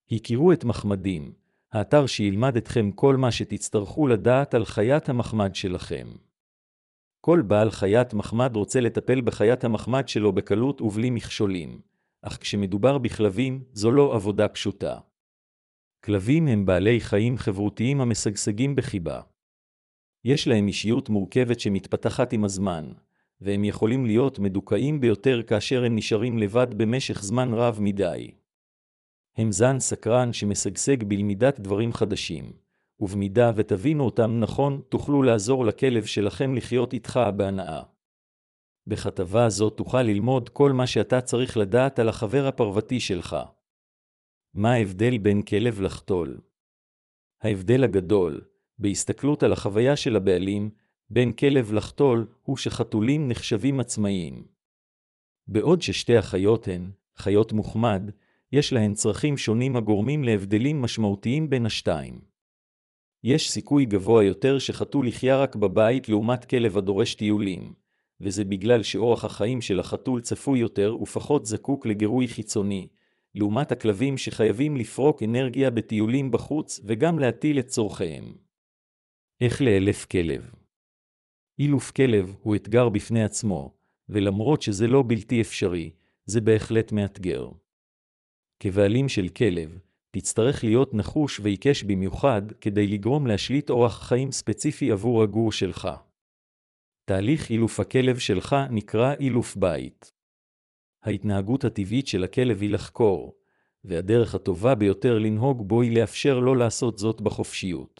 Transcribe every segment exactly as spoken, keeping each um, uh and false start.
הכירו את מחמדים, האתר שילמד אתכם כל מה שתצטרכו לדעת על חיית המחמד שלכם. כל בעל חיית מחמד רוצה לטפל בחיית המחמד שלו בקלות ובלי מכשולים, אך כשמדובר בכלבים, זו לא עבודה פשוטה. כלבים הם בעלי חיים חברותיים המשגשגים בחיבה. יש להם אישיות מורכבת שמתפתחת עם הזמן, והם יכולים להיות מדוכאים ביותר כאשר הם נשארים לבד במשך זמן רב מדי. הם זן סקרן שמשגשג בלמידת דברים חדשים, ובמידה ותבינו אותם נכון, תוכלו לעזור לכלב שלכם לחיות איתך בהנאה. בכתבה הזאת תוכל ללמוד כל מה שאתה צריך לדעת על החבר הפרוותי שלך. מה ההבדל בין כלב לחתול? ההבדל הגדול, בהסתכלות על החוויה של הבעלים, בין כלב לחתול, הוא שחתולים נחשבים עצמאיים. בעוד ששתי החיות הן, חיות מוחמד, יש להן צרכים שונים הגורמים להבדלים משמעותיים בין השתיים. יש סיכוי גבוה יותר שחתול יחיה רק בבית לעומת כלב הדורש טיולים, וזה בגלל שאורח החיים של החתול צפוי יותר ופחות זקוק לגירוי חיצוני, לעומת הכלבים שחייבים לפרוק אנרגיה בטיולים בחוץ וגם להטיל את צורכיהם. איך לאלף כלב? אילוף כלב הוא אתגר בפני עצמו, ולמרות שזה לא בלתי אפשרי, זה בהחלט מאתגר. כבעלים של כלב, תצטרך להיות נחוש ועיקש במיוחד כדי לגרום להשליט אורח חיים ספציפי עבור הגור שלך. תהליך אילוף הכלב שלך נקרא אילוף בית. ההתנהגות הטבעית של הכלב היא לחקור, והדרך הטובה ביותר לנהוג בו היא לאפשר לו לעשות זאת בחופשיות.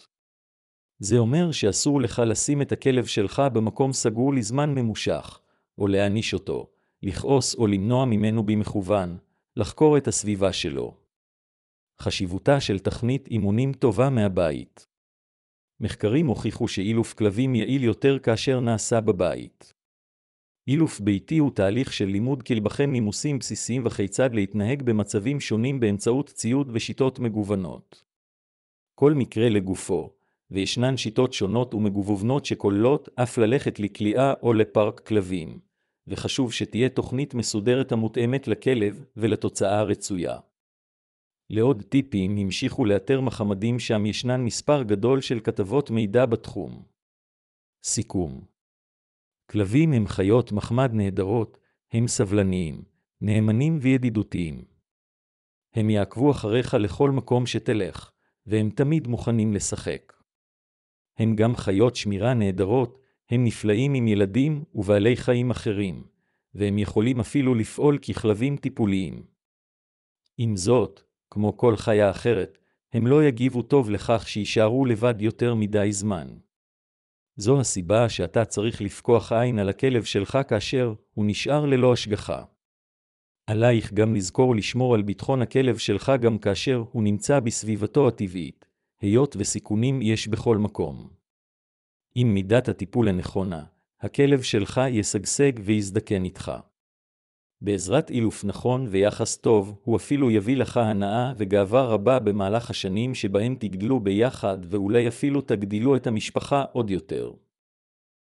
זה אומר שאסור לך לשים את הכלב שלך במקום סגור לזמן ממושך, או להעניש אותו, לכעוס או למנוע ממנו במכוון, לחקור את הסביבה שלו. חשיבותה של תכנית אימונים טובה מהבית. מחקרים הוכיחו שאילוף כלבים יעיל יותר כאשר נעשה בבית. אילוף ביתי הוא תהליך של לימוד כלבכם נימוסים בסיסיים וכיצד להתנהג במצבים שונים באמצעות ציוד ושיטות מגוונות. כל מקרה לגופו, וישנן שיטות שונות ומגוונות שכוללות אף ללכת לקליעה או לפארק כלבים, וחשוב שתהיה תוכנית מסודרת המותאמת לכלב ולתוצאה הרצויה. לעוד טיפים המשיכו לאתר מחמדים שם ישנן מספר גדול של כתבות מידע בתחום. סיכום. כלבים הם חיות מחמד נהדרות, הם סבלניים, נאמנים וידידותיים. הם יעקבו אחריך לכל מקום שתלך, והם תמיד מוכנים לשחק. הם גם חיות שמירה נהדרות, הם נפלאים עם ילדים ובעלי חיים אחרים, והם יכולים אפילו לפעול ככלבים טיפוליים. עם זאת, כמו כל חיה אחרת, הם לא יגיבו טוב לכך שישארו לבד יותר מדי זמן. זו הסיבה שאתה צריך לפקוח עין על הכלב שלך כאשר הוא נשאר ללא השגחה. עלייך גם לזכור לשמור על ביטחון הכלב שלך גם כאשר הוא נמצא בסביבתו הטבעית, היות וסיכונים יש בכל מקום. עם מידת הטיפול הנכונה, הכלב שלך ישגשג ויזדקן איתך. בעזרת אילוף נכון ויחס טוב, הוא אפילו יביא לך הנאה וגאווה רבה במהלך השנים שבהם תגדלו ביחד ואולי אפילו תגדילו את המשפחה עוד יותר.